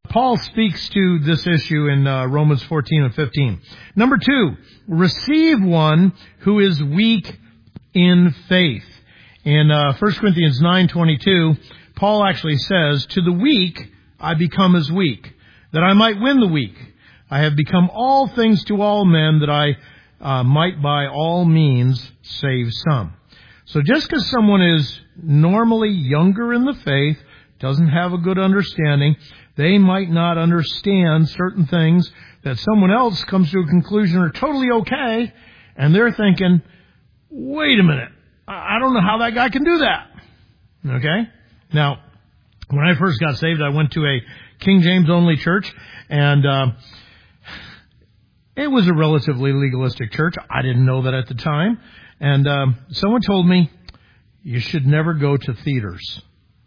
Paul speaks to this issue in Romans 14 and 15. Number 2, receive one who is weak in faith. In 1 Corinthians 9:22, Paul actually says, to the weak I become as weak, that I might win the weak. I have become all things to all men, that I might by all means save some. So just because someone is normally younger in the faith, doesn't have a good understanding, they might not understand certain things that someone else comes to a conclusion are totally okay, and they're thinking, wait a minute, I don't know how that guy can do that. Okay? Now, when I first got saved, I went to a King James only church, and it was a relatively legalistic church. I didn't know that at the time. And someone told me, you should never go to theaters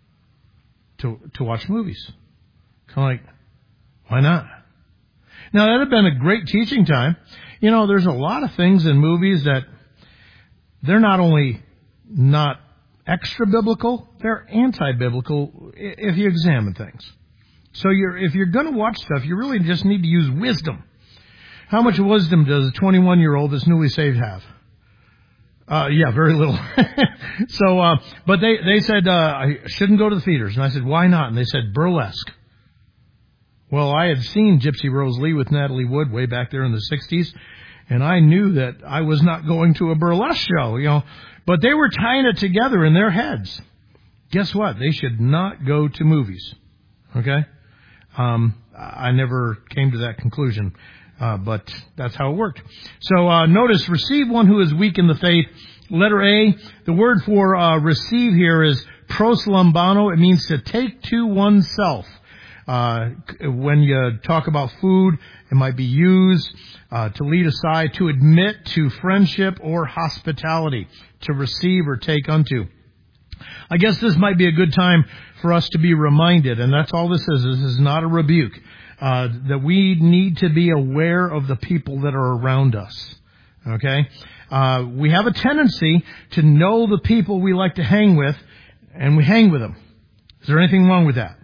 to watch movies. Kind of like, why not? Now, that had been a great teaching time. You know, there's a lot of things in movies that they're not only not extra-biblical, they're anti-biblical if you examine things. So if you're going to watch stuff, you really just need to use wisdom. How much wisdom does a 21-year-old that's newly saved have? Yeah, very little. So, but they said, I shouldn't go to the theaters. And I said, why not? And they said, burlesque. Well, I had seen Gypsy Rose Lee with Natalie Wood way back there in the 60s, and I knew that I was not going to a burlesque show, you know. But they were tying it together in their heads. Guess what? They should not go to movies. Okay? I never came to that conclusion. But that's how it worked. So notice, receive one who is weak in the faith. Letter A, the word for receive here is proslambano. It means to take to oneself. When you talk about food, it might be used to lead aside, to admit to friendship or hospitality, to receive or take unto. I guess this might be a good time for us to be reminded, and that's all this is. This is not a rebuke. That we need to be aware of the people that are around us. Okay? We have a tendency to know the people we like to hang with, and we hang with them. Is there anything wrong with that?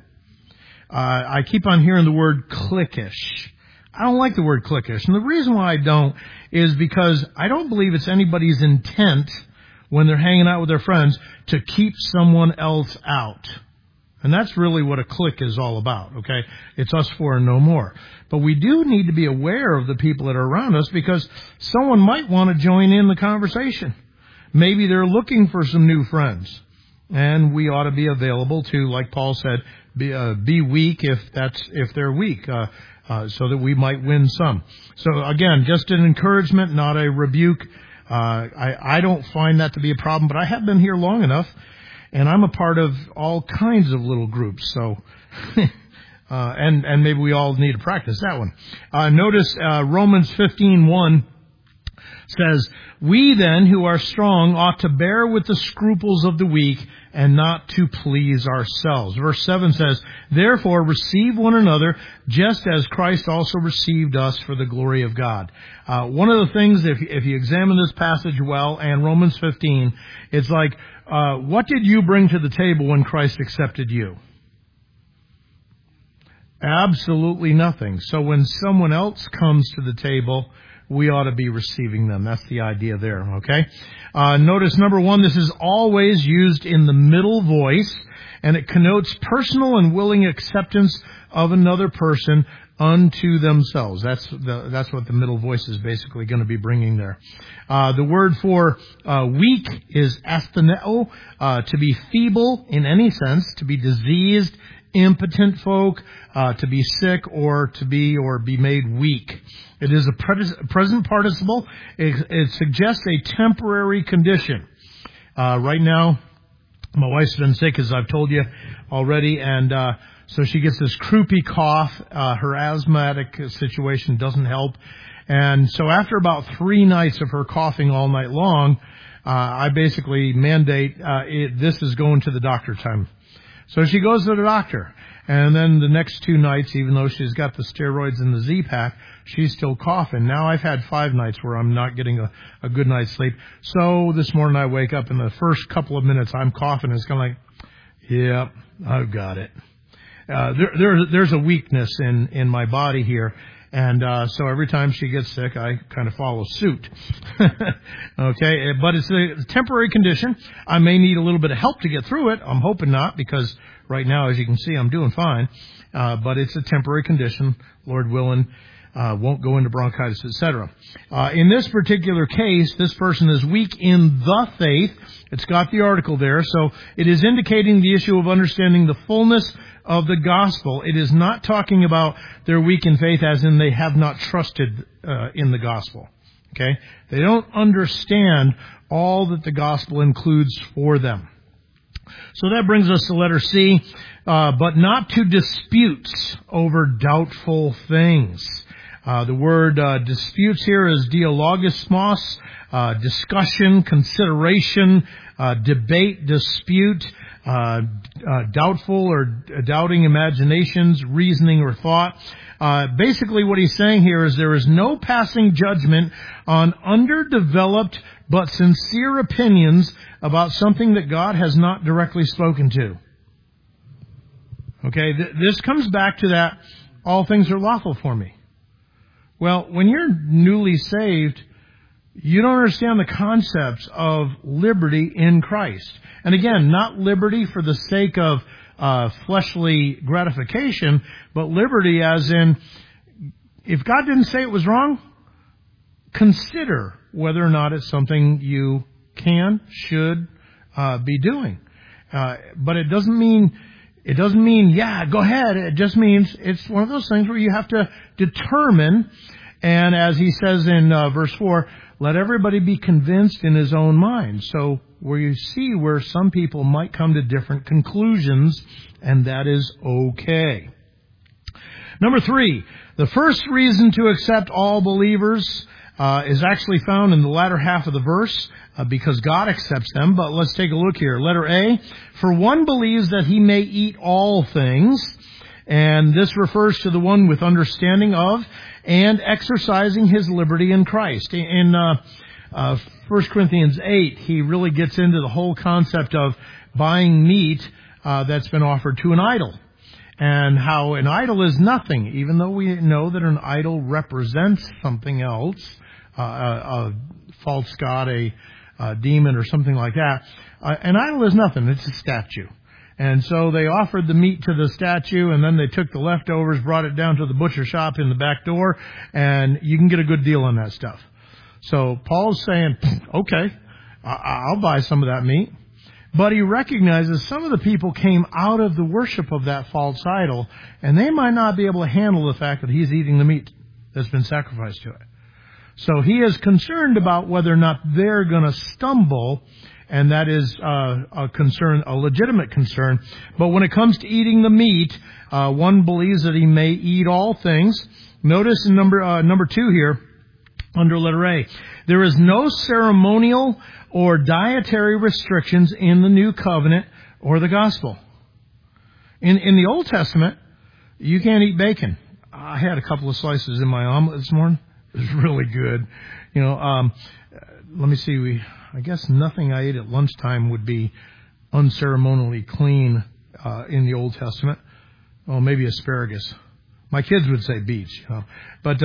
I keep on hearing the word cliquish. I don't like the word cliquish. And the reason why I don't is because I don't believe it's anybody's intent when they're hanging out with their friends to keep someone else out. And that's really what a clique is all about, okay? It's us four and no more. But we do need to be aware of the people that are around us because someone might want to join in the conversation. Maybe they're looking for some new friends. And we ought to be available to, like Paul said, be weak if they're weak, so that we might win some. So again, just an encouragement, not a rebuke. I don't find that to be a problem, but I have been here long enough. And I'm a part of all kinds of little groups, so and maybe we all need to practice that one. Notice Romans 15:1 says, "We then who are strong ought to bear with the scruples of the weak and not to please ourselves." Verse 7 says, "Therefore receive one another, just as Christ also received us for the glory of God." One of the things, if you examine this passage well, and Romans 15, it's like, what did you bring to the table when Christ accepted you? Absolutely nothing. So when someone else comes to the table, we ought to be receiving them. That's the idea there, okay? Notice, number 1, this is always used in the middle voice, and it connotes personal and willing acceptance of another person unto themselves. That's what the middle voice is basically going to be bringing there. The word for weak is astheneo, to be feeble in any sense, to be diseased, impotent folk, to be sick, or to be made weak. It is a present participle. It suggests a temporary condition. Right now, my wife's been sick, as I've told you already, and so she gets this croupy cough. Her asthmatic situation doesn't help. And so after about 3 nights of her coughing all night long, I basically mandate this is going to the doctor time. So she goes to the doctor. And then the next 2 nights, even though she's got the steroids and the Z-Pack, she's still coughing. Now I've had 5 nights where I'm not getting a good night's sleep. So this morning I wake up, and the first couple of minutes I'm coughing. It's kind of like, yep, I've got it. There's a weakness in my body here. And so every time she gets sick, I kind of follow suit. Okay, but it's a temporary condition. I may need a little bit of help to get through it. I'm hoping not, because right now, as you can see, I'm doing fine. But it's a temporary condition, Lord willing. Won't go into bronchitis, etc. In this particular case, this person is weak in the faith. It's got the article there, so it is indicating the issue of understanding the fullness of the gospel. It is not talking about they're weak in faith as in they have not trusted in the gospel. Okay? They don't understand all that the gospel includes for them. So that brings us to letter C, but not to disputes over doubtful things. The word disputes here is dialogismos, discussion, consideration, debate, dispute, doubtful or doubting imaginations, reasoning or thought. Basically what he's saying here is there is no passing judgment on underdeveloped but sincere opinions about something that God has not directly spoken to. Okay, this comes back to that, all things are lawful for me. Well, when you're newly saved, you don't understand the concepts of liberty in Christ. And again, not liberty for the sake of fleshly gratification, but liberty as in, if God didn't say it was wrong, consider whether or not it's something you should be doing. But it doesn't mean, yeah, go ahead. It just means it's one of those things where you have to determine, and as he says in verse 4, let everybody be convinced in his own mind. So where you see where some people might come to different conclusions, and that is okay. Number 3, the first reason to accept all believers is actually found in the latter half of the verse, because God accepts them. But let's take a look here. Letter A, for one believes that he may eat all things, and this refers to the one with understanding of and exercising his liberty in Christ. In 1 Corinthians 8, he really gets into the whole concept of buying meat that's been offered to an idol, and how an idol is nothing, even though we know that an idol represents something else, a false god, a demon or something like that. An idol is nothing. It's a statue. And so they offered the meat to the statue, and then they took the leftovers, brought it down to the butcher shop in the back door, and you can get a good deal on that stuff. So Paul's saying, okay, I'll buy some of that meat. But he recognizes some of the people came out of the worship of that false idol, and they might not be able to handle the fact that he's eating the meat that's been sacrificed to it. So he is concerned about whether or not they're going to stumble, and that is a concern, a legitimate concern. But when it comes to eating the meat, one believes that he may eat all things. Notice in number 2 here, under letter A, there is no ceremonial or dietary restrictions in the new covenant or the gospel. In the Old Testament, you can't eat bacon. I had a couple of slices in my omelet this morning. It was really good. Let me see. I guess nothing I ate at lunchtime would be unceremonially clean in the Old Testament. Oh, maybe asparagus. My kids would say beets. But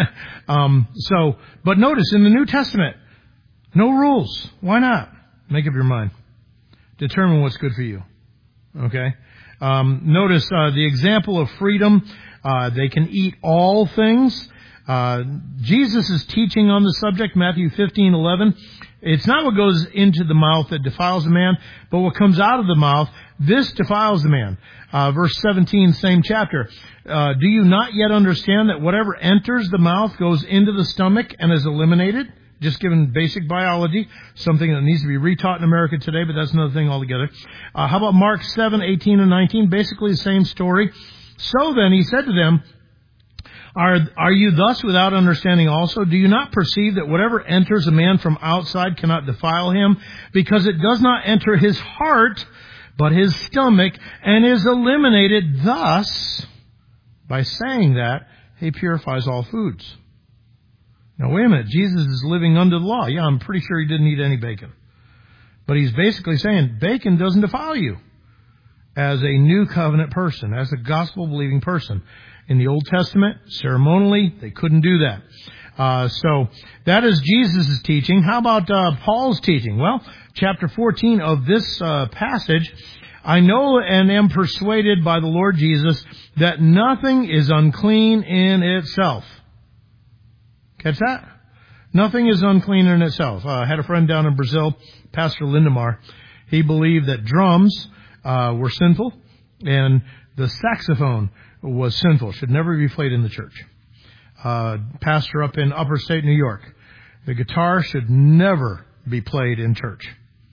but notice in the New Testament, no rules. Why not? Make up your mind. Determine what's good for you. Okay. Notice the example of freedom. They can eat all things. Jesus is teaching on the subject, Matthew 15:11. It's not what goes into the mouth that defiles a man, but what comes out of the mouth, this defiles the man. Verse 17, same chapter. Do you not yet understand that whatever enters the mouth goes into the stomach and is eliminated? Just given basic biology, something that needs to be retaught in America today, but that's another thing altogether. How about Mark 7:18 and 19? Basically the same story. So then he said to them, Are you thus without understanding also? Do you not perceive that whatever enters a man from outside cannot defile him, because it does not enter his heart, but his stomach, and is eliminated? Thus, by saying that, he purifies all foods. Now, wait a minute. Jesus is living under the law. Yeah, I'm pretty sure he didn't eat any bacon. But he's basically saying bacon doesn't defile you. as a new covenant person, as a gospel-believing person. In the Old Testament, ceremonially, they couldn't do that. So that is Jesus' teaching. How about Paul's teaching? Well, chapter 14 of this passage, I know and am persuaded by the Lord Jesus that nothing is unclean in itself. Catch that? Nothing is unclean in itself. I had a friend down in Brazil, Pastor Lindemar. He believed that drums were sinful and the saxophone was sinful, should never be played in the church. Pastor up in upper state New York. The guitar should never be played in church.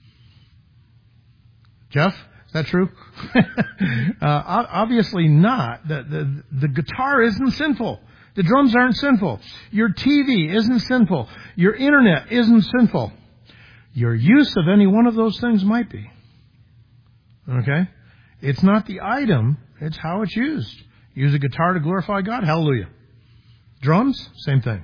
Jeff, is that true? Obviously not. The guitar isn't sinful. The drums aren't sinful. Your TV isn't sinful. Your internet isn't sinful. Your use of any one of those things might be. Okay? It's not the item, it's how it's used. Use a guitar to glorify God, hallelujah. Drums, same thing.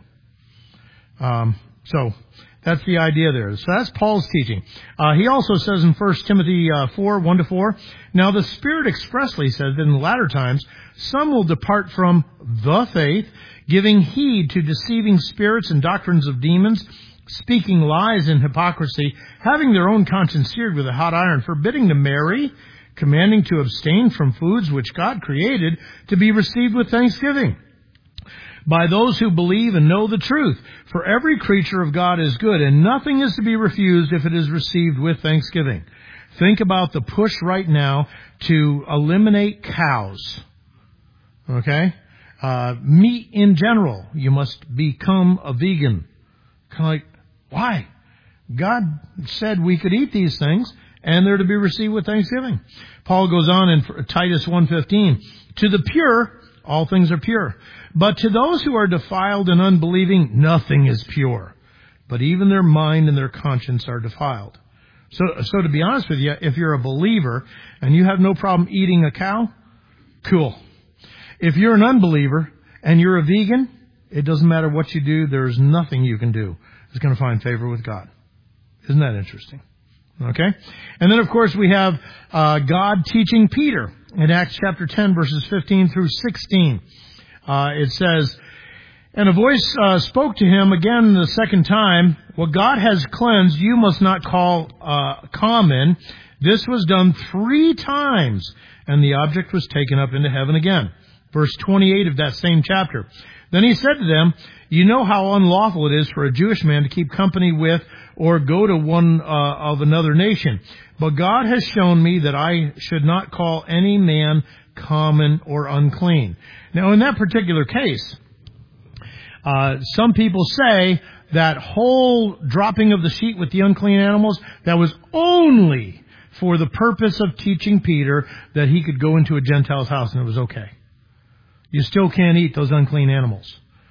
So that's the idea there. So that's Paul's teaching. He also says in 1 Timothy 4, 1-4, now the Spirit expressly says that in the latter times some will depart from the faith, giving heed to deceiving spirits and doctrines of demons, speaking lies in hypocrisy, having their own conscience seared with a hot iron, forbidding to marry, commanding to abstain from foods which God created to be received with thanksgiving by those who believe and know the truth. For every creature of God is good, and nothing is to be refused if it is received with thanksgiving. Think about the push right now to eliminate cows. Okay? Meat in general. You must become a vegan. Kind of like, why? God said we could eat these things, and they're to be received with thanksgiving. Paul goes on in Titus 1:15, to the pure, all things are pure. But to those who are defiled and unbelieving, nothing is pure. But even their mind and their conscience are defiled. So to be honest with you, if you're a believer and you have no problem eating a cow, cool. If you're an unbeliever and you're a vegan, it doesn't matter what you do. There's nothing you can do that's going to find favor with God. Isn't that interesting? Okay? And then, of course, we have God teaching Peter in Acts chapter 10, verses 15 through 16. It says, and a voice spoke to him again the second time, what God has cleansed, you must not call common. This was done 3 times, and the object was taken up into heaven again. Verse 28 of that same chapter. Then he said to them, you know how unlawful it is for a Jewish man to keep company with or go to one of another nation. But God has shown me that I should not call any man common or unclean. Now, in that particular case, some people say that whole dropping of the sheet with the unclean animals, that was only for the purpose of teaching Peter that he could go into a Gentile's house and it was okay. You still can't eat those unclean animals.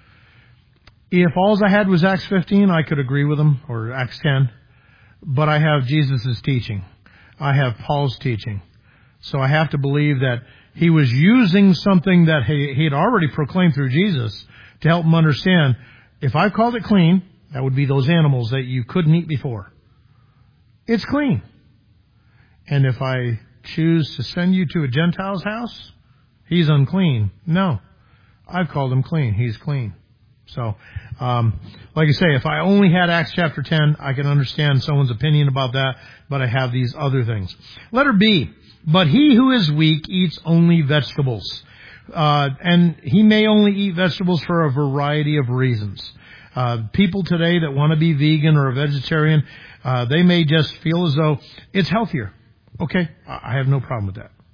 If all I had was Acts 15, I could agree with them, or Acts 10. But I have Jesus' teaching. I have Paul's teaching. So I have to believe that he was using something that he had already proclaimed through Jesus to help him understand, if I called it clean, that would be those animals that you couldn't eat before. It's clean. And if I choose to send you to a Gentile's house, he's unclean. No. I've called him clean. He's clean. So, like I say, if I only had Acts chapter 10, I can understand someone's opinion about that, but I have these other things. Letter B, but he who is weak eats only vegetables. And he may only eat vegetables for a variety of reasons. People today that want to be vegan or a vegetarian, they may just feel as though it's healthier. Okay, I have no problem with that.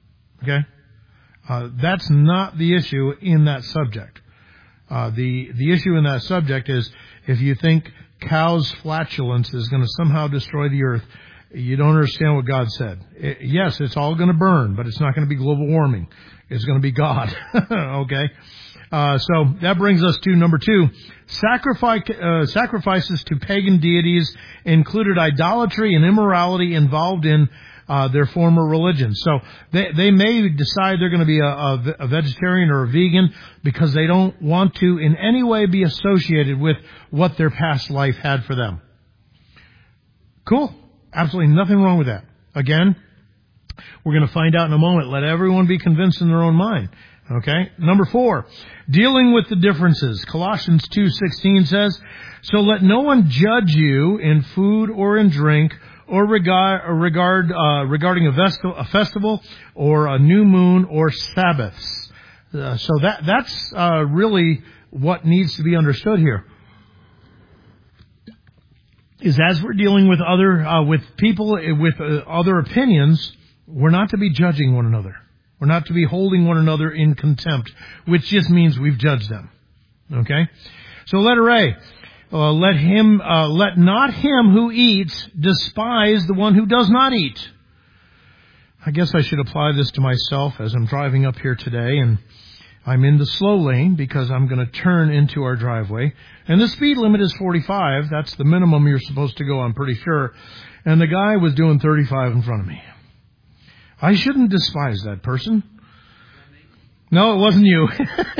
Okay? That's not the issue in that subject. The issue in that subject is if you think cow's flatulence is going to somehow destroy the earth, you don't understand what God said. Yes, it's all going to burn, but it's not going to be global warming. It's going to be God. Okay? So that brings us to number 2. Sacrifices to pagan deities included idolatry and immorality involved in their former religion. So they may decide they're going to be a vegetarian or a vegan because they don't want to in any way be associated with what their past life had for them. Cool. Absolutely nothing wrong with that. Again, We're going to find out in a moment. Let everyone be convinced in their own mind. Okay? Number 4, dealing with the differences. Colossians 2:16 says, "So let no one judge you in food or in drink or regarding a festival or a new moon or Sabbaths." So that's really what needs to be understood here. Is as we're dealing with with people with other opinions, we're not to be judging one another. We're not to be holding one another in contempt, which just means we've judged them. Okay? So letter A, let not him who eats despise the one who does not eat. I guess I should apply this to myself as I'm driving up here today, and I'm in the slow lane because I'm going to turn into our driveway. And the speed limit is 45. That's the minimum you're supposed to go, I'm pretty sure. And the guy was doing 35 in front of me. I shouldn't despise that person. No, it wasn't you.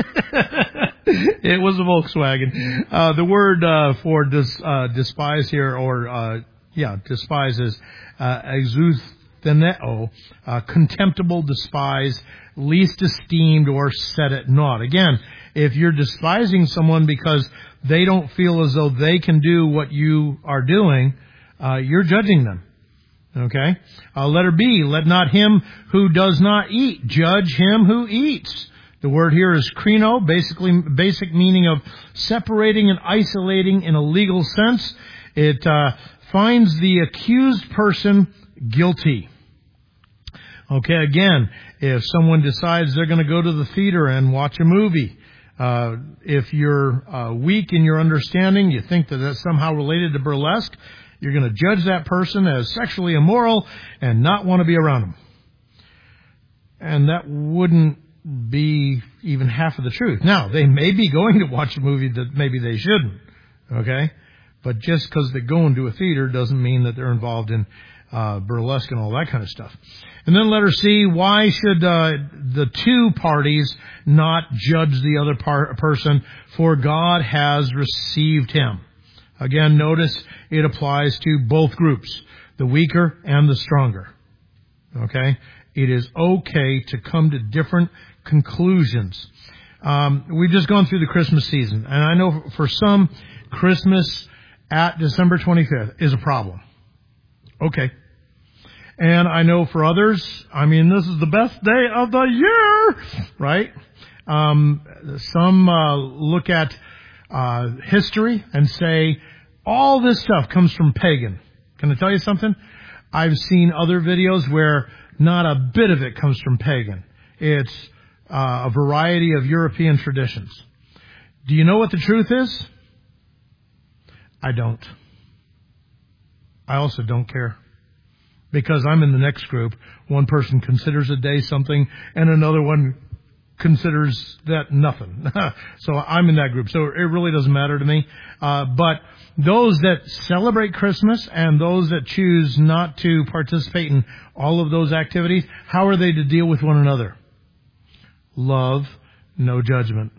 It was a Volkswagen. The word for despise here, despise is exutheneo, contemptible, despise, least esteemed, or set at naught. Again, if you're despising someone because they don't feel as though they can do what you are doing, you're judging them. Okay? Letter B, let not him who does not eat judge him who eats. The word here is krino, basic meaning of separating and isolating in a legal sense. It finds the accused person guilty. Okay, again, if someone decides they're going to go to the theater and watch a movie, if you're weak in your understanding, you think that that's somehow related to burlesque, you're going to judge that person as sexually immoral and not want to be around them. And that wouldn't be even half of the truth. Now, they may be going to watch a movie that maybe they shouldn't, okay? But just because they go into a theater doesn't mean that they're involved in burlesque and all that kind of stuff. And then letter C, why should the two parties not judge the other person? For God has received him. Again, notice it applies to both groups, the weaker and the stronger. Okay? It is okay to come to different conclusions. We've just gone through the Christmas season, and I know for some, Christmas at December 25th is a problem. Okay. And I know for others, this is the best day of the year, right? Some look at history and say, all this stuff comes from pagan. Can I tell you something? I've seen other videos where not a bit of it comes from pagan. It's a variety of European traditions. Do you know what the truth is? I don't. I also don't care. Because I'm in the next group. One person considers a day something, and another one considers that nothing. So I'm in that group. So it really doesn't matter to me. But those that celebrate Christmas and those that choose not to participate in all of those activities, how are they to deal with one another? Love, no judgment.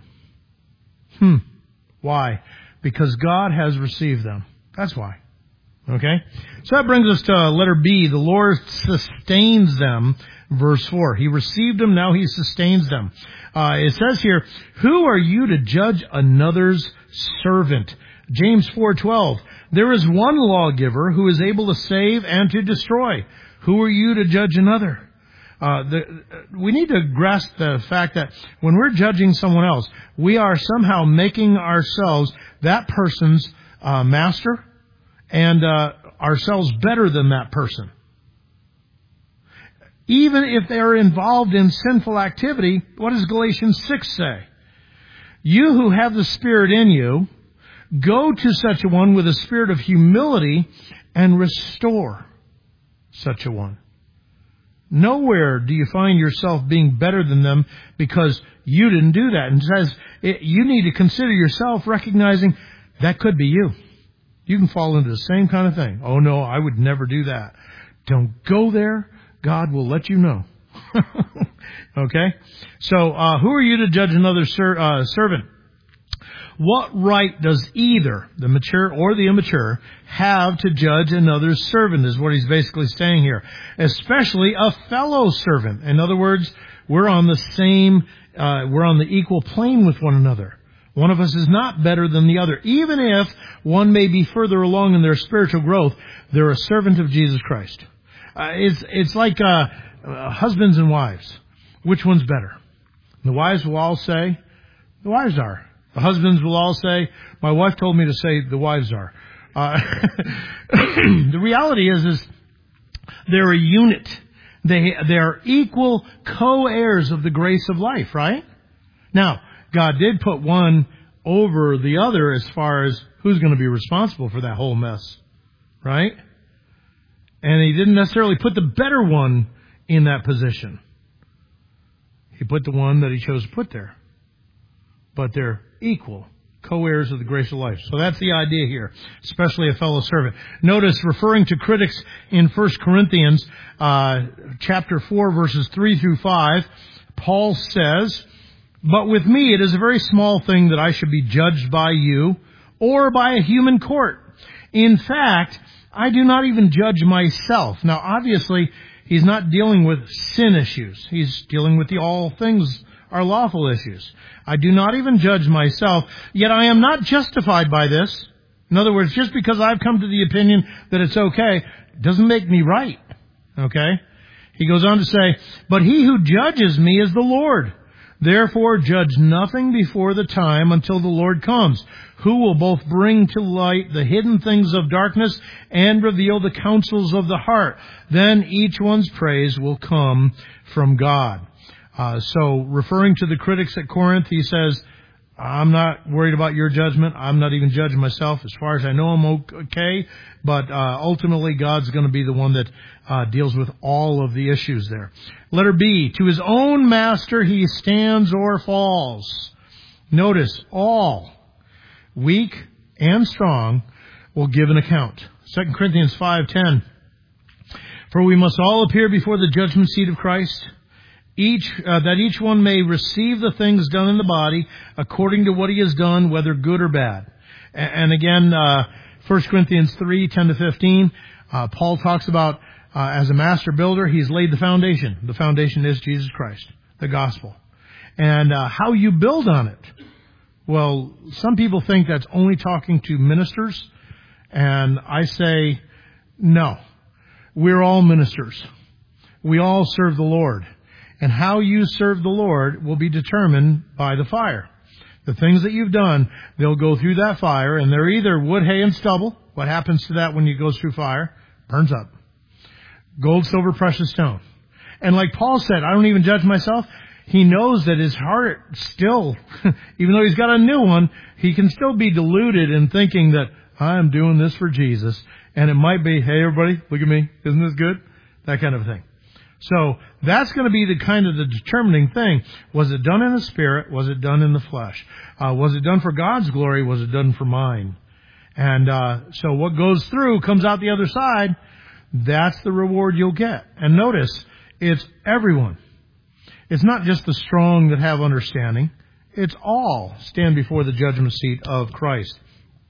Why? Because God has received them. That's why. Okay? So that brings us to letter B. The Lord sustains them. Verse 4. He received them, now he sustains them. It says here, who are you to judge another's servant? James 4:12. There is one lawgiver who is able to save and to destroy. Who are you to judge another? We need to grasp the fact that when we're judging someone else, we are somehow making ourselves that person's master and ourselves better than that person. Even if they are involved in sinful activity, what does Galatians 6 say? You who have the Spirit in you, go to such a one with a spirit of humility and restore such a one. Nowhere do you find yourself being better than them because you didn't do that. And it says you need to consider yourself recognizing that could be you. You can fall into the same kind of thing. Oh no, I would never do that. Don't go there. God will let you know. Okay? So, who are you to judge another servant? What right does either the mature or the immature have to judge another's servant, is what he's basically saying here. Especially a fellow servant. In other words, we're on the equal plane with one another. One of us is not better than the other. Even if one may be further along in their spiritual growth, they're a servant of Jesus Christ. It's like husbands and wives. Which one's better? The wives will all say, the wives are. The husbands will all say, my wife told me to say the wives are. The reality is they're a unit. They're equal co-heirs of the grace of life, right? Now, God did put one over the other as far as who's going to be responsible for that whole mess, right? And he didn't necessarily put the better one in that position. He put the one that he chose to put there. But they're equal, co-heirs of the grace of life. So that's the idea here, especially a fellow servant. Notice, referring to critics in 1 Corinthians chapter 4, verses 3 through 5, Paul says, but with me it is a very small thing that I should be judged by you or by a human court. In fact, I do not even judge myself. Now, obviously, he's not dealing with sin issues. He's dealing with the all things are lawful issues. I do not even judge myself, yet I am not justified by this. In other words, just because I've come to the opinion that it's okay, doesn't make me right. Okay? He goes on to say, but he who judges me is the Lord. Therefore, judge nothing before the time until the Lord comes, who will both bring to light the hidden things of darkness and reveal the counsels of the heart. Then each one's praise will come from God. So referring to the critics at Corinth, he says, I'm not worried about your judgment. I'm not even judging myself. As far as I know, I'm okay. But ultimately, God's going to be the one that deals with all of the issues there. Letter B, to his own master he stands or falls. Notice, all, weak and strong, will give an account. 2 Corinthians 5:10. For we must all appear before the judgment seat of Christ, that each one may receive the things done in the body according to what he has done, whether good or bad. And again, 1 Corinthians 3:10-15, Paul talks about as a master builder, he's laid the foundation. The foundation is Jesus Christ, the gospel. And how you build on it. Well, some people think that's only talking to ministers, and I say, no. We're all ministers. We all serve the Lord. And how you serve the Lord will be determined by the fire. The things that you've done, they'll go through that fire, and they're either wood, hay, and stubble. What happens to that when it goes through fire? Burns up. Gold, silver, precious stone. And like Paul said, I don't even judge myself. He knows that his heart still, even though he's got a new one, he can still be deluded in thinking that I'm doing this for Jesus. And it might be, hey, everybody, look at me. Isn't this good? That kind of thing. So that's going to be the kind of the determining thing. Was it done in the spirit? Was it done in the flesh? Was it done for God's glory? Was it done for mine? And so what goes through comes out the other side. That's the reward you'll get. And notice, it's everyone. It's not just the strong that have understanding. It's all stand before the judgment seat of Christ.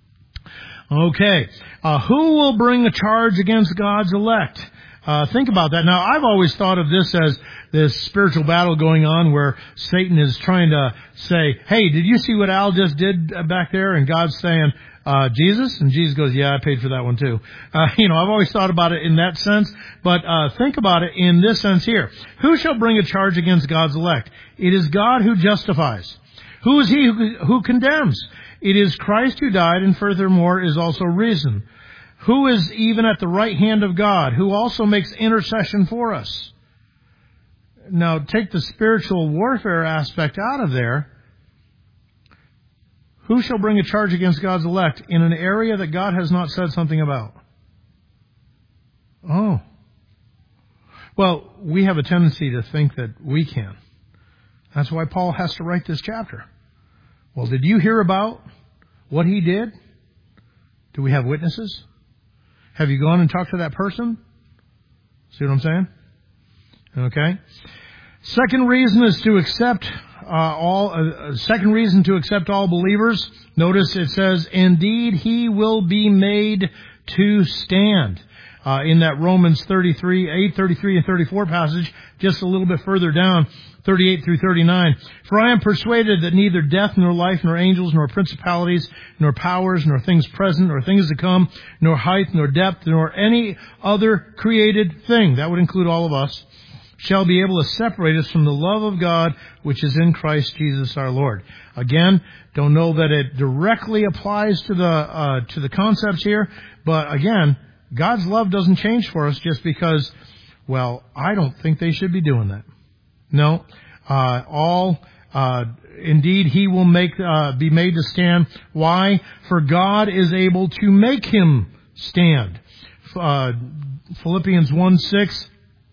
Okay. Who will bring a charge against God's elect? Think about that. Now, I've always thought of this as this spiritual battle going on where Satan is trying to say, hey, did you see what Al just did back there? And God's saying, Jesus? And Jesus goes, yeah, I paid for that one too. I've always thought about it in that sense. But think about it in this sense here. Who shall bring a charge against God's elect? It is God who justifies. Who is he who condemns? It is Christ who died and furthermore is also risen. Who is even at the right hand of God, who also makes intercession for us? Now, take the spiritual warfare aspect out of there. Who shall bring a charge against God's elect in an area that God has not said something about? Oh. Well, we have a tendency to think that we can. That's why Paul has to write this chapter. Well, did you hear about what he did? Do we have witnesses? Have you gone and talked to that person? See what I'm saying? Okay. Second reason is to accept second reason to accept all believers, notice it says, indeed he will be made to stand. In that Romans 8, 33 and 34 passage, just a little bit further down, 38 through 39. For I am persuaded that neither death, nor life, nor angels, nor principalities, nor powers, nor things present, nor things to come, nor height, nor depth, nor any other created thing, that would include all of us, shall be able to separate us from the love of God which is in Christ Jesus our Lord. Again, don't know that it directly applies to the concepts here, but again, God's love doesn't change for us just because, well, I don't think they should be doing that. No, indeed he will be made to stand. Why? For God is able to make him stand. Philippians 1:6.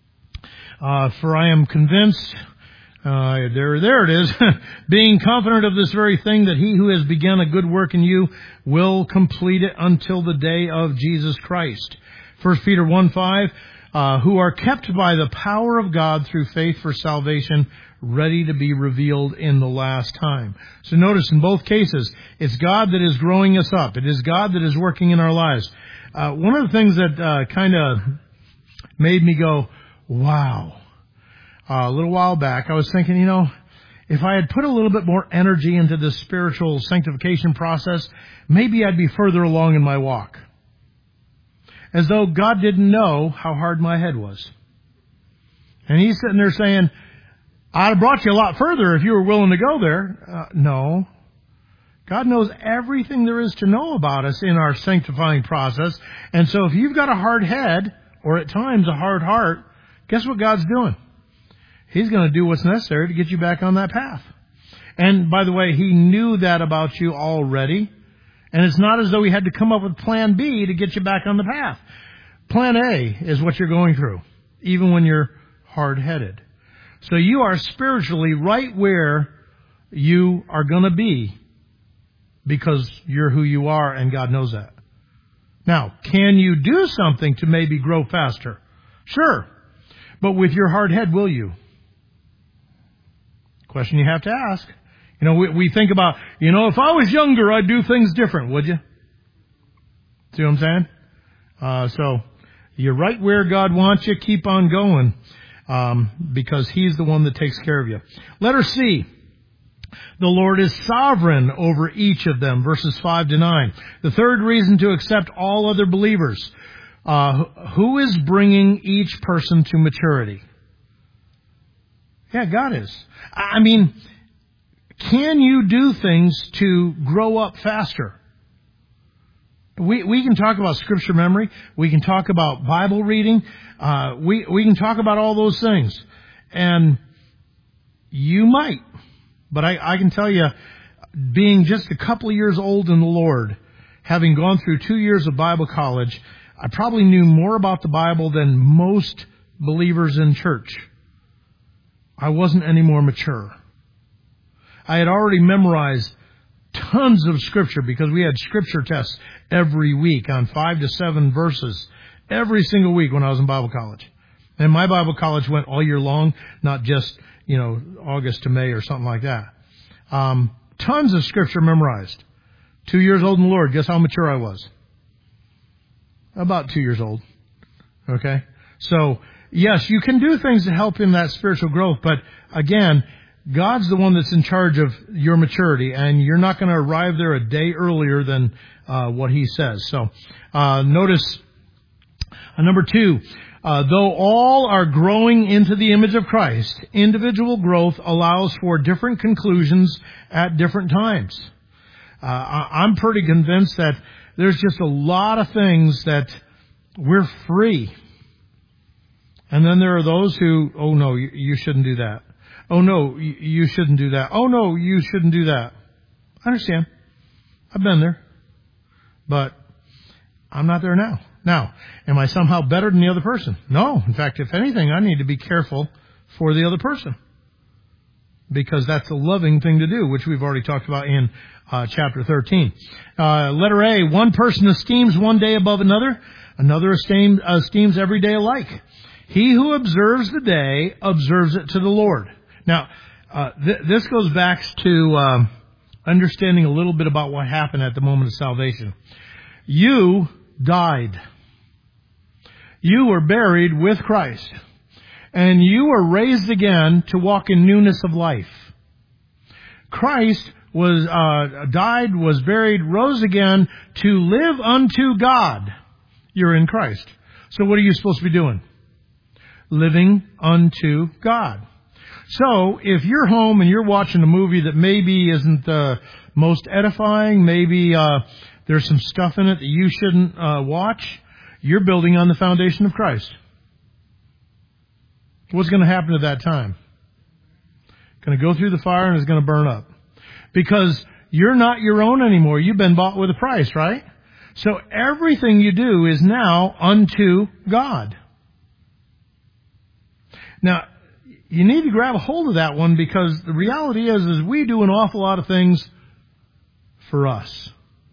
For I am convinced, there it is, being confident of this very thing, that he who has begun a good work in you will complete it until the day of Jesus Christ. 1 Peter 1:5, who are kept by the power of God through faith for salvation, ready to be revealed in the last time. So notice in both cases, it's God that is growing us up. It is God that is working in our lives. One of the things that kind of made me go, wow. A little while back, I was thinking, if I had put a little bit more energy into this spiritual sanctification process, maybe I'd be further along in my walk. As though God didn't know how hard my head was. And he's sitting there saying, I'd have brought you a lot further if you were willing to go there. No. God knows everything there is to know about us in our sanctifying process. And so if you've got a hard head, or at times a hard heart, guess what God's doing? He's going to do what's necessary to get you back on that path. And by the way, he knew that about you already. And it's not as though he had to come up with plan B to get you back on the path. Plan A is what you're going through, even when you're hard-headed. So you are spiritually right where you are going to be because you're who you are and God knows that. Now, can you do something to maybe grow faster? Sure. But with your hard head, will you? Question you have to ask. We think about, if I was younger, I'd do things different, would you? See what I'm saying? So you're right where God wants you. Keep on going, because he's the one that takes care of you. Letter C. The Lord is sovereign over each of them, verses 5 to 9. The third reason to accept all other believers. Who is bringing each person to maturity? Yeah, God is. I mean, can you do things to grow up faster? We can talk about scripture memory. We can talk about Bible reading. We can talk about all those things. And you might. But I can tell you, being just a couple of years old in the Lord, having gone through 2 years of Bible college, I probably knew more about the Bible than most believers in church. I wasn't any more mature. I had already memorized tons of scripture because we had scripture tests every week on 5 to 7 verses every single week when I was in Bible college. And my Bible college went all year long, not just, August to May or something like that. Tons of scripture memorized. 2 years old in the Lord. Guess how mature I was? About 2 years old. Okay? So, yes, you can do things to help in that spiritual growth, but again, God's the one that's in charge of your maturity, and you're not going to arrive there a day earlier than what he says. So, notice number 2, though all are growing into the image of Christ, individual growth allows for different conclusions at different times. I'm pretty convinced that there's just a lot of things that we're free. And then there are those who, oh no, you shouldn't do that. Oh no, you shouldn't do that. Oh no, you shouldn't do that. I understand. I've been there. But I'm not there now. Now, am I somehow better than the other person? No. In fact, if anything, I need to be careful for the other person. Because that's a loving thing to do, which we've already talked about in chapter 13. Letter A, one person esteems one day above another. Another esteems every day alike. He who observes the day observes it to the Lord. Now, This goes back to understanding a little bit about what happened at the moment of salvation. You died. You were buried with Christ. And you were raised again to walk in newness of life. Christ was died, was buried, rose again to live unto God. You're in Christ. So what are you supposed to be doing? Living unto God. So if you're home and you're watching a movie that maybe isn't the most edifying, maybe there's some stuff in it that you shouldn't watch, you're building on the foundation of Christ. What's going to happen at that time? Going to go through the fire and it's going to burn up. Because you're not your own anymore. You've been bought with a price, right? So everything you do is now unto God. Now, you need to grab a hold of that one, because the reality is we do an awful lot of things for us.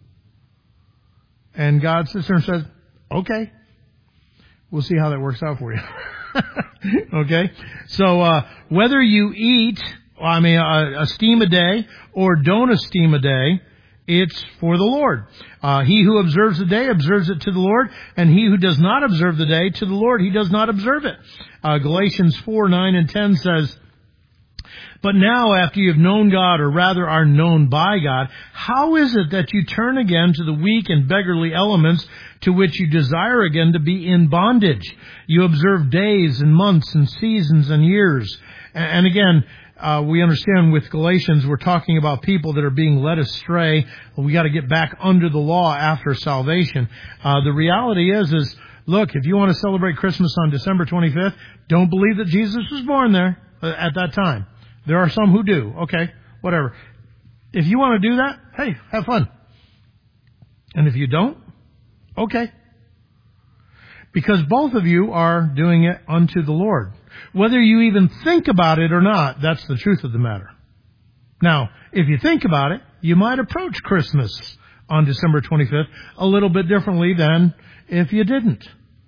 And God sits there and says, okay, we'll see how that works out for you. Okay? So, whether you eat, esteem a day or don't esteem a day, it's for the Lord. He who observes the day observes it to the Lord, and he who does not observe the day to the Lord, he does not observe it. Galatians 4:9-10 says, but now after you have known God, or rather are known by God, how is it that you turn again to the weak and beggarly elements to which you desire again to be in bondage? You observe days and months and seasons and years. And again, we understand with Galatians, we're talking about people that are being led astray. We got to get back under the law after salvation. The reality is, look, if you want to celebrate Christmas on December 25th, don't believe that Jesus was born there at that time. There are some who do. Okay, whatever. If you want to do that, hey, have fun. And if you don't, okay. Because both of you are doing it unto the Lord. Whether you even think about it or not, that's the truth of the matter. Now, if you think about it, you might approach Christmas on December 25th a little bit differently than if you didn't.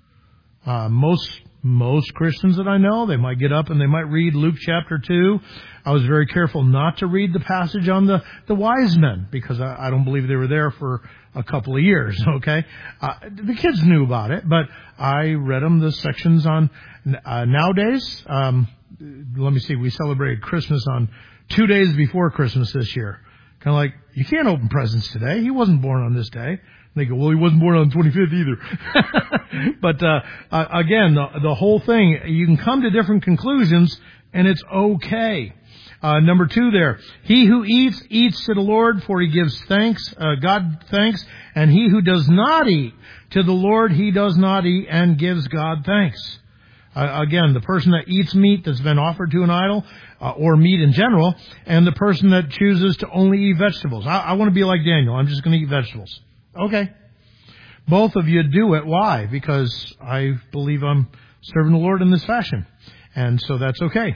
Most Christians that I know, they might get up and they might read Luke chapter 2. I was very careful not to read the passage on the wise men, because I don't believe they were there for a couple of years, okay? The kids knew about it, but I read them the sections on nowadays. Let me see, we celebrated Christmas on 2 days before Christmas this year. Kind of like, you can't open presents today. He wasn't born on this day. They go, well, he wasn't born on the 25th either. But again, the whole thing, you can come to different conclusions, and it's okay. Number 2 there. He who eats, eats to the Lord, for he gives thanks, God thanks. And he who does not eat to the Lord, he does not eat and gives God thanks. Again, the person that eats meat that's been offered to an idol, or meat in general, and the person that chooses to only eat vegetables. I want to be like Daniel. I'm just going to eat vegetables. Okay. Both of you do it. Why? Because I believe I'm serving the Lord in this fashion. And so that's okay.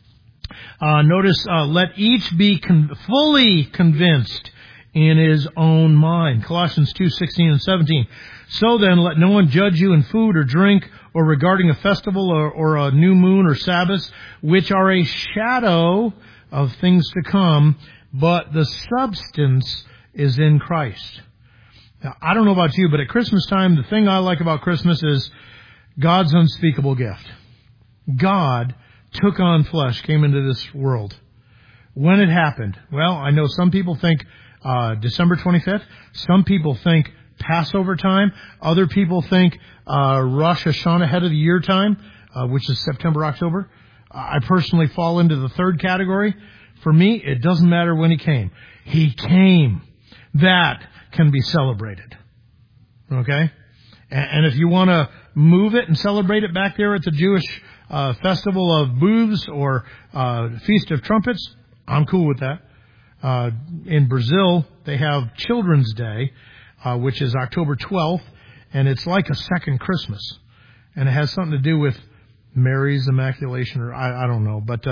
Notice, let each be fully convinced in his own mind. Colossians 2:16-17. So then, let no one judge you in food or drink, or regarding a festival or a new moon or Sabbath, which are a shadow of things to come, but the substance is in Christ. Now, I don't know about you, but at Christmas time, the thing I like about Christmas is God's unspeakable gift. God took on flesh, came into this world. When it happened? Well, I know some people think December 25th. Some people think Passover time. Other people think Rosh Hashanah, head of the year time, which is September, October. I personally fall into the third category. For me, it doesn't matter when he came. He came. That can be celebrated. Okay? And if you want to move it and celebrate it back there at the Jewish Festival of Booths or Feast of Trumpets, I'm cool with that. In Brazil, they have Children's Day, which is October 12th, and it's like a second Christmas. And it has something to do with Mary's Immaculation, or I don't know. But,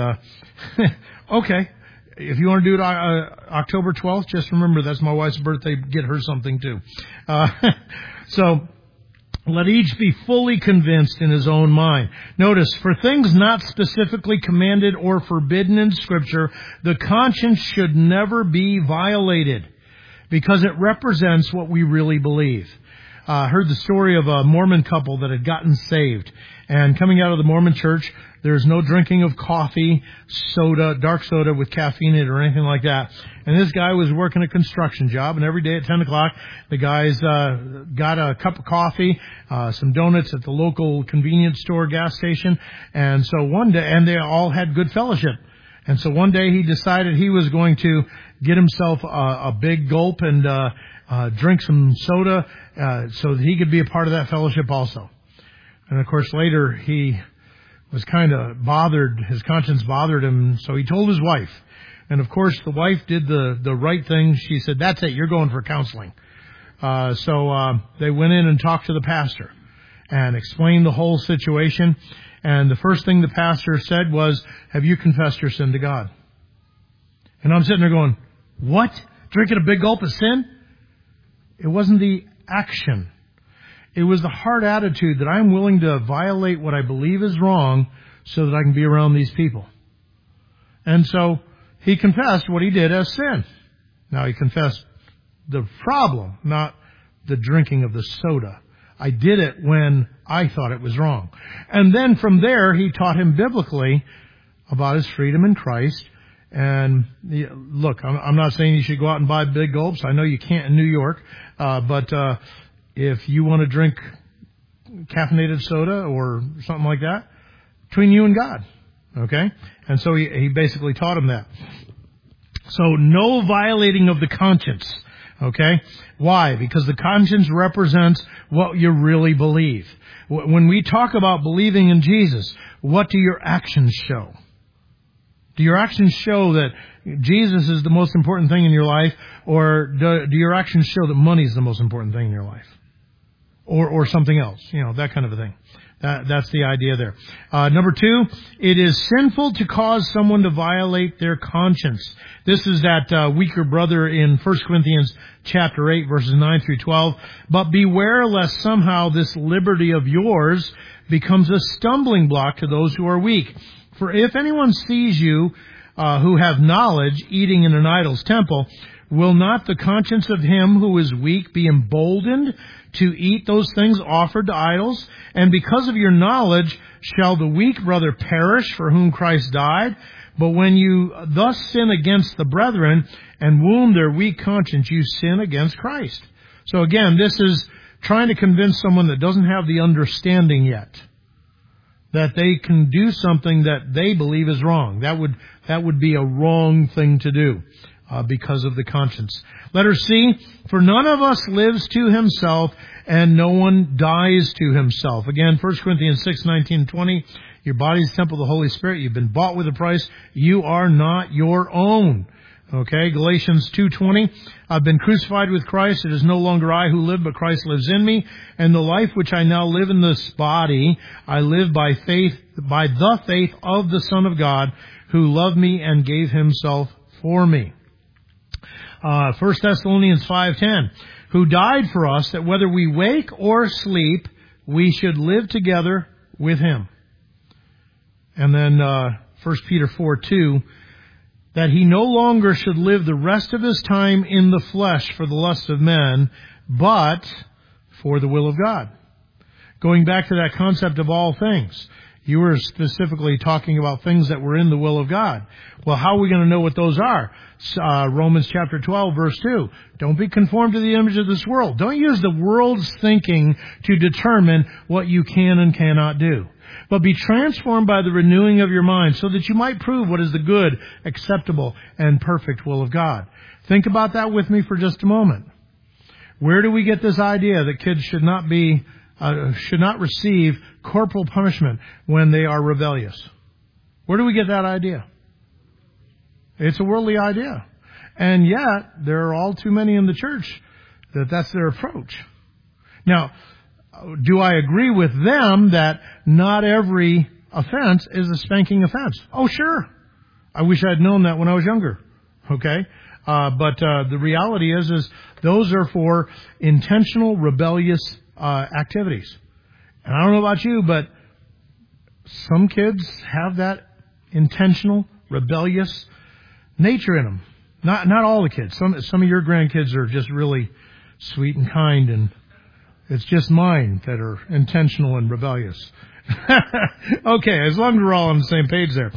okay. If you want to do it October 12th, just remember that's my wife's birthday. Get her something too. So Let each be fully convinced in his own mind. Notice, for things not specifically commanded or forbidden in Scripture, the conscience should never be violated because it represents what we really believe. I heard the story of a Mormon couple that had gotten saved. And coming out of the Mormon church, there's no drinking of coffee, soda, dark soda with caffeine in it or anything like that. And this guy was working a construction job, and every day at 10 o'clock, the guys got a cup of coffee, some donuts at the local convenience store gas station. And so one day, and they all had good fellowship. And so one day he decided he was going to get himself a big gulp and drink some soda so that he could be a part of that fellowship also. And of course later he was kind of bothered, his conscience bothered him, so he told his wife. And of course the wife did the right thing. She said, "That's it, you're going for counseling." So they went in and talked to the pastor and explained the whole situation. And the first thing the pastor said was, "Have you confessed your sin to God?" And I'm sitting there going, "What? Drinking a big gulp of sin?" It wasn't the action. It was the hard attitude that I'm willing to violate what I believe is wrong so that I can be around these people. And so he confessed what he did as sin. Now he confessed the problem, not the drinking of the soda. I did it when I thought it was wrong. And then from there, he taught him biblically about his freedom in Christ. And look, I'm not saying you should go out and buy big gulps. I know you can't in New York. But if you want to drink caffeinated soda or something like that, between you and God. Okay? And so he basically taught him that. So no violating of the conscience. Okay? Why? Because the conscience represents what you really believe. When we talk about believing in Jesus, what do your actions show? Do your actions show that Jesus is the most important thing in your life, or do your actions show that money is the most important thing in your life? Or something else, that kind of a thing. That's the idea there. Number 2, it is sinful to cause someone to violate their conscience. This is that weaker brother in 1 Corinthians chapter 8, verses 9 through 12. But beware lest somehow this liberty of yours becomes a stumbling block to those who are weak. For if anyone sees you who have knowledge eating in an idol's temple, will not the conscience of him who is weak be emboldened to eat those things offered to idols? And because of your knowledge shall the weak brother perish for whom Christ died? But when you thus sin against the brethren and wound their weak conscience, you sin against Christ. So again, this is trying to convince someone that doesn't have the understanding yet that they can do something that they believe is wrong. That would be a wrong thing to do because of the conscience. Letter C, for none of us lives to himself, and no one dies to himself. Again, 1 Corinthians 6, 19 and 20, your body is the temple of the Holy Spirit. You've been bought with a price. You are not your own. Okay, Galatians 2:20, I've been crucified with Christ. It is no longer I who live, but Christ lives in me. And the life which I now live in this body, I live by the faith of the Son of God, who loved me and gave himself for me. 1 Thessalonians 5:10, who died for us, that whether we wake or sleep, we should live together with him. And then 1 Peter 4:2, that he no longer should live the rest of his time in the flesh for the lust of men, but for the will of God. Going back to that concept of all things, you were specifically talking about things that were in the will of God. Well, how are we going to know what those are? Romans chapter 12, verse 2. Don't be conformed to the image of this world. Don't use the world's thinking to determine what you can and cannot do. But be transformed by the renewing of your mind so that you might prove what is the good, acceptable, and perfect will of God. Think about that with me for just a moment. Where do we get this idea that kids should not receive corporal punishment when they are rebellious? Where do we get that idea? It's a worldly idea. And yet, there are all too many in the church that's their approach. Now, do I agree with them that not every offense is a spanking offense? Oh, sure. I wish I'd known that when I was younger. Okay? But the reality is those are for intentional rebellious activities. And I don't know about you, but some kids have that intentional, rebellious nature in them. Not all the kids. Some of your grandkids are just really sweet and kind, and it's just mine that are intentional and rebellious. Okay, as long as we're all on the same page there.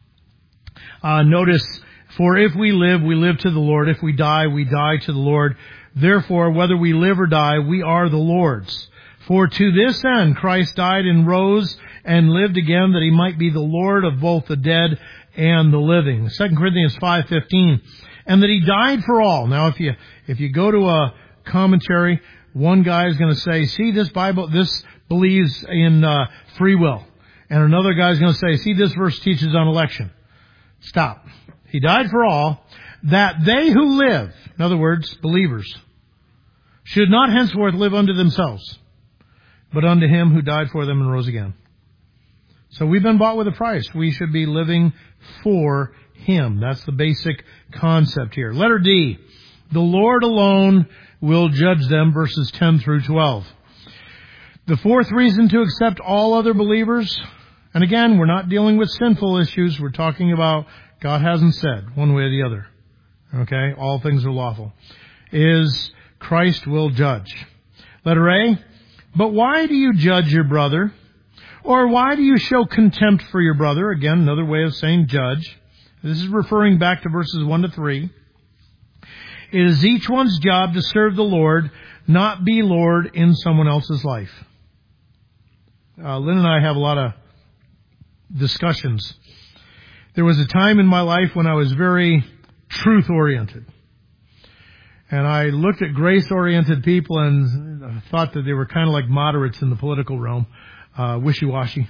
Notice, for if we live to the Lord. If we die to the Lord. Therefore, whether we live or die, we are the Lord's. For to this end Christ died and rose and lived again, that he might be the Lord of both the dead and the living. 2 Corinthians 5:15. And that he died for all. Now, if you go to a commentary, one guy is going to say, see, this believes in free will. And another guy is going to say, see, this verse teaches on election. Stop. He died for all, that they who live, in other words, believers, should not henceforth live unto themselves, but unto him who died for them and rose again. So we've been bought with a price. We should be living for him. That's the basic concept here. Letter D. The Lord alone will judge them, verses 10 through 12. The fourth reason to accept all other believers, and again, we're not dealing with sinful issues. We're talking about God hasn't said one way or the other. Okay? All things are lawful. Is Christ will judge. Letter A. But why do you judge your brother? Or why do you show contempt for your brother? Again, another way of saying judge. This is referring back to verses 1 to 3. It is each one's job to serve the Lord, not be Lord in someone else's life. Lynn and I have a lot of discussions. There was a time in my life when I was very truth-oriented. And I looked at grace-oriented people and thought that they were kind of like moderates in the political realm. Wishy-washy.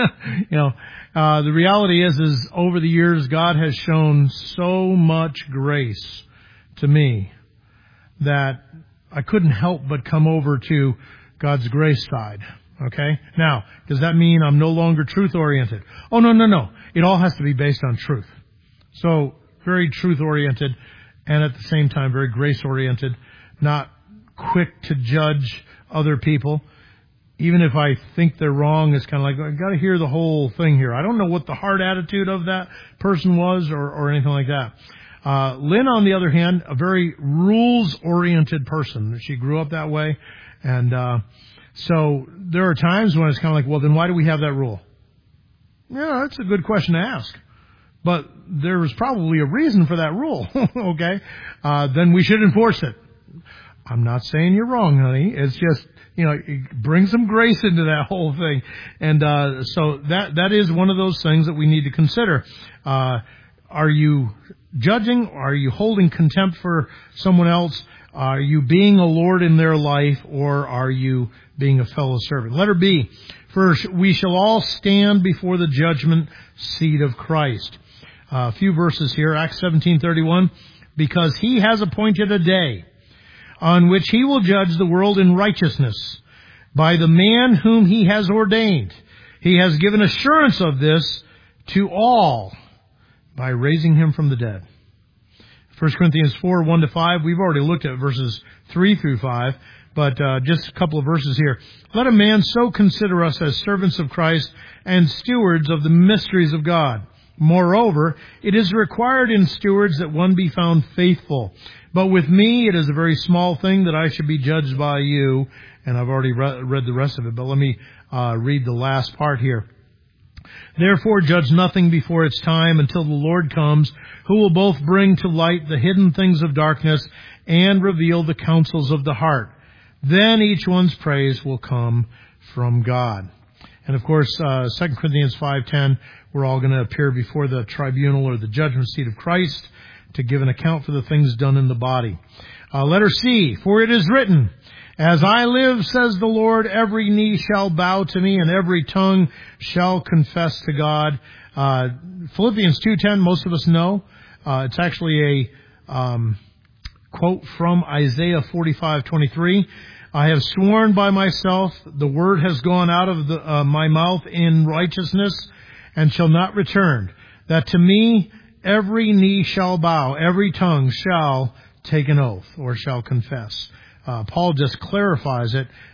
The reality is over the years, God has shown so much grace to me that I couldn't help but come over to God's grace side. Okay? Now, does that mean I'm no longer truth-oriented? Oh, no. It all has to be based on truth. So, very truth-oriented and at the same time very grace-oriented, not quick to judge other people. Even if I think they're wrong, it's kind of like, I've got to hear the whole thing here. I don't know what the heart attitude of that person was or anything like that. Lynn, on the other hand, a very rules-oriented person. She grew up that way. And so there are times when it's kind of like, well, then why do we have that rule? Yeah, that's a good question to ask. But there was probably a reason for that rule, okay? Then we should enforce it. I'm not saying you're wrong, honey. It's just, bring some grace into that whole thing. And so that is one of those things that we need to consider. Are you judging? Are you holding contempt for someone else? Are you being a Lord in their life, or are you being a fellow servant? Letter B. First, we shall all stand before the judgment seat of Christ. A few verses here. Acts 17:31. Because he has appointed a day on which he will judge the world in righteousness by the man whom he has ordained. He has given assurance of this to all by raising him from the dead. 1 Corinthians 4, 1-5. We've already looked at verses 3 through 5, but just a couple of verses here. Let a man so consider us as servants of Christ and stewards of the mysteries of God. Moreover, it is required in stewards that one be found faithful. But with me, it is a very small thing that I should be judged by you. And I've already read the rest of it, but let me read the last part here. Therefore, judge nothing before its time until the Lord comes, who will both bring to light the hidden things of darkness and reveal the counsels of the heart. Then each one's praise will come from God. And of course, 2 Corinthians 5:10, we're all going to appear before the tribunal or the judgment seat of Christ to give an account for the things done in the body. Letter C, for it is written, as I live, says the Lord, every knee shall bow to me and every tongue shall confess to God. Philippians 2:10, most of us know. It's actually a quote from Isaiah 45:23. I have sworn by myself, the word has gone out of my mouth in righteousness and shall not return, that to me every knee shall bow, every tongue shall take an oath or shall confess. Paul just clarifies it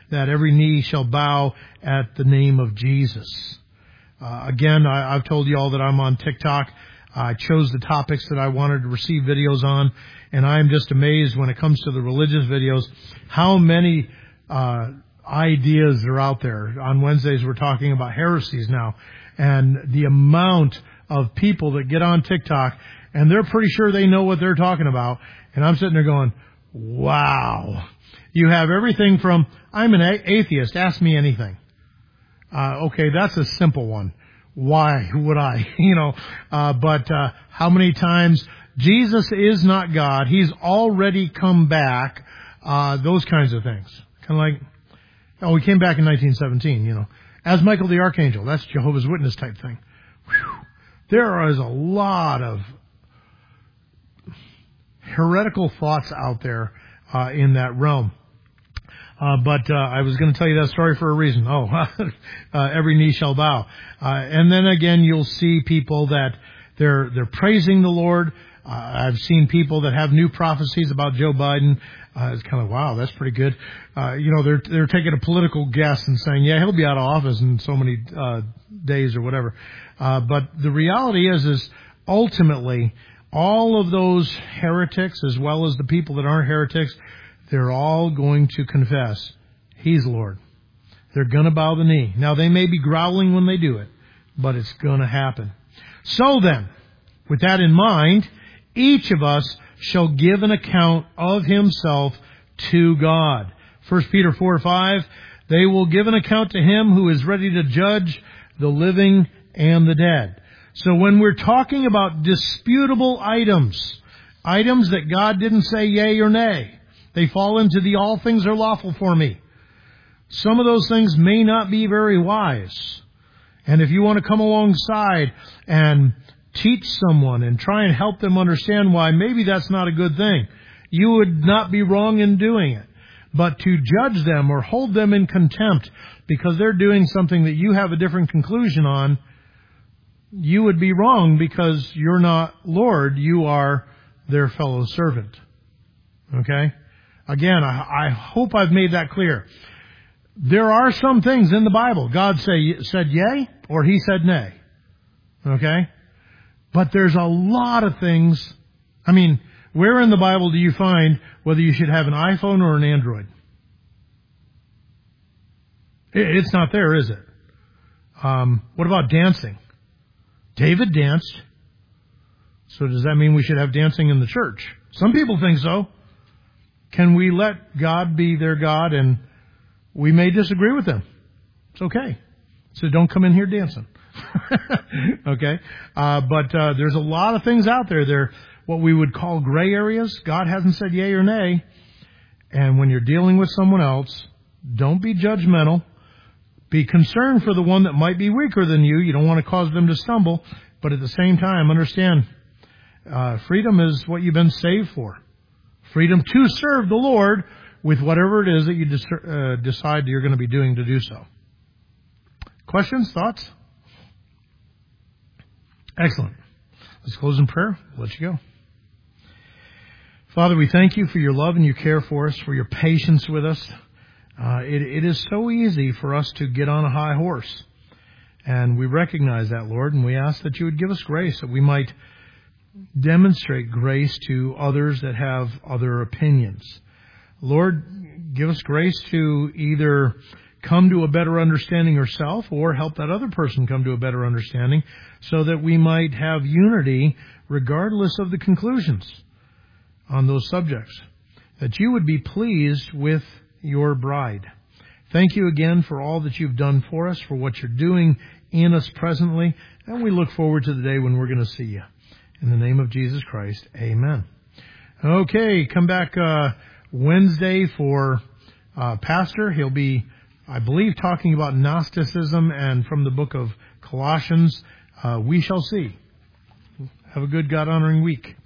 that every knee shall bow at the name of Jesus. Again, I've told you all that I'm on TikTok. I chose the topics that I wanted to receive videos on, and I'm just amazed when it comes to the religious videos, how many ideas are out there. On Wednesdays, we're talking about heresies now, and the amount of people that get on TikTok, and they're pretty sure they know what they're talking about, and I'm sitting there going, wow. You have everything from, I'm an atheist, ask me anything. Okay, that's a simple one. Why would I? But how many times Jesus is not God, He's already come back, those kinds of things. Kind of like, He came back in 1917, as Michael the Archangel. That's Jehovah's Witness type thing. Whew. There is a lot of heretical thoughts out there in that realm. But I was going to tell you that story for a reason. Every knee shall bow. And then again, you'll see people that they're praising the Lord. I've seen people that have new prophecies about Joe Biden. It's kind of, wow, that's pretty good. They're taking a political guess and saying, yeah, he'll be out of office in so many days or whatever. But the reality is ultimately all of those heretics, as well as the people that aren't heretics, they're all going to confess He's Lord. They're going to bow the knee. Now, they may be growling when they do it, but it's going to happen. So then, with that in mind, each of us shall give an account of himself to God. 1 Peter 4:5, they will give an account to Him who is ready to judge the living and the dead. So when we're talking about disputable items that God didn't say yea or nay, they fall into the all things are lawful for me. Some of those things may not be very wise. And if you want to come alongside and teach someone and try and help them understand why maybe that's not a good thing, you would not be wrong in doing it. But to judge them or hold them in contempt because they're doing something that you have a different conclusion on, you would be wrong because you're not Lord, you are their fellow servant. Okay? Again, I hope I've made that clear. There are some things in the Bible God said yea or He said nay. Okay? But there's a lot of things. I mean, where in the Bible do you find whether you should have an iPhone or an Android? It's not there, is it? What about dancing? David danced. So does that mean we should have dancing in the church? Some people think so. Can we let God be their God, and we may disagree with Him? It's okay. So don't come in here dancing. Okay? But there's a lot of things out there. They're what we would call gray areas. God hasn't said yea or nay. And when you're dealing with someone else, don't be judgmental. Be concerned for the one that might be weaker than you. You don't want to cause them to stumble. But at the same time, understand, freedom is what you've been saved for. Freedom to serve the Lord with whatever it is that you decide you're going to be doing to do so. Questions? Thoughts? Excellent. Let's close in prayer. We'll let you go. Father, we thank You for Your love and Your care for us, for Your patience with us. It is so easy for us to get on a high horse. And we recognize that, Lord, and we ask that You would give us grace, that we might demonstrate grace to others that have other opinions. Lord, give us grace to either come to a better understanding ourselves or help that other person come to a better understanding so that we might have unity regardless of the conclusions on those subjects. That You would be pleased with Your bride. Thank You again for all that You've done for us, for what You're doing in us presently, and we look forward to the day when we're going to see You. In the name of Jesus Christ, amen. Okay, come back Wednesday for Pastor. He'll be, I believe, talking about Gnosticism, and from the book of Colossians, we shall see. Have a good God-honoring week.